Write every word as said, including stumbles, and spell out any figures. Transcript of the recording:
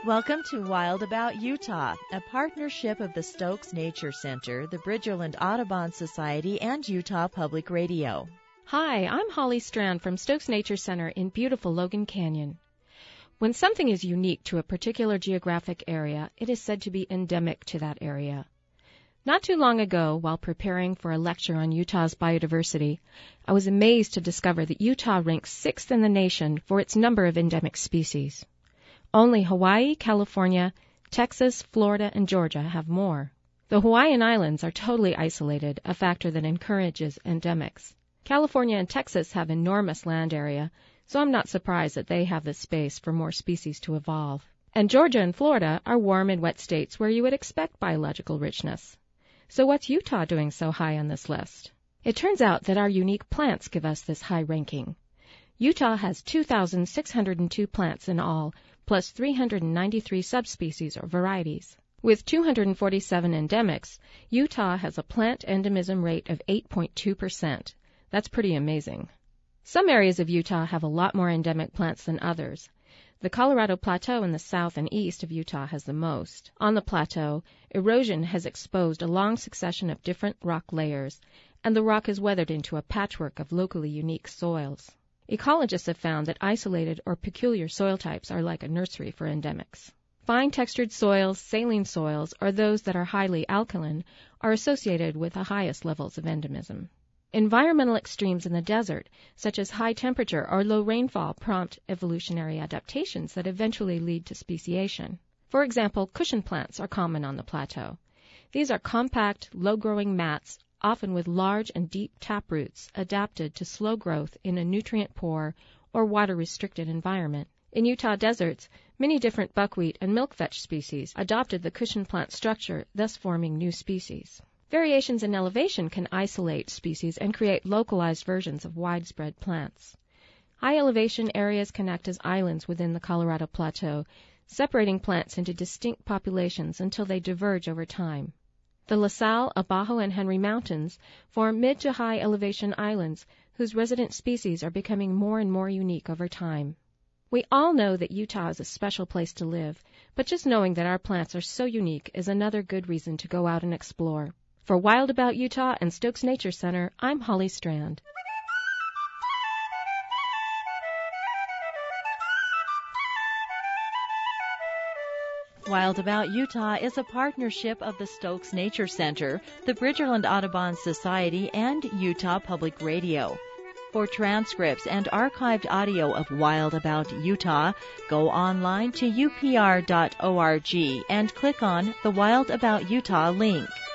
Welcome to Wild About Utah, a partnership of the Stokes Nature Center, the Bridgerland Audubon Society, and Utah Public Radio. Hi, I'm Holly Strand from Stokes Nature Center in beautiful Logan Canyon. When something is unique to a particular geographic area, it is said to be endemic to that area. Not too long ago, while preparing for a lecture on Utah's biodiversity, I was amazed to discover that Utah ranks sixth in the nation for its number of endemic species. Only Hawaii, California, Texas, Florida, and Georgia have more. The Hawaiian Islands are totally isolated, a factor that encourages endemics. California and Texas have enormous land area, so I'm not surprised that they have the space for more species to evolve. And Georgia and Florida are warm and wet states where you would expect biological richness. So what's Utah doing so high on this list? It turns out that our unique plants give us this high ranking. Utah has two thousand six hundred two plants in all, plus three hundred ninety-three subspecies or varieties. With two hundred forty-seven endemics, Utah has a plant endemism rate of eight point two percent. That's pretty amazing. Some areas of Utah have a lot more endemic plants than others. The Colorado Plateau in the south and east of Utah has the most. On the plateau, erosion has exposed a long succession of different rock layers, and the rock is weathered into a patchwork of locally unique soils. Ecologists have found that isolated or peculiar soil types are like a nursery for endemics. Fine-textured soils, saline soils, or those that are highly alkaline, are associated with the highest levels of endemism. Environmental extremes in the desert, such as high temperature or low rainfall, prompt evolutionary adaptations that eventually lead to speciation. For example, cushion plants are common on the plateau. These are compact, low-growing mats, often with large and deep taproots, adapted to slow growth in a nutrient-poor or water-restricted environment. In Utah deserts, many different buckwheat and milkvetch species adopted the cushion plant structure, thus forming new species. Variations in elevation can isolate species and create localized versions of widespread plants. High elevation areas can act as islands within the Colorado Plateau, separating plants into distinct populations until they diverge over time. The La Salle, Abajo, and Henry Mountains form mid to high elevation islands whose resident species are becoming more and more unique over time. We all know that Utah is a special place to live, but just knowing that our plants are so unique is another good reason to go out and explore. For Wild About Utah and Stokes Nature Center, I'm Holly Strand. Wild About Utah is a partnership of the Stokes Nature Center, the Bridgerland Audubon Society, and Utah Public Radio. For transcripts and archived audio of Wild About Utah, go online to U P R dot org and click on the Wild About Utah link.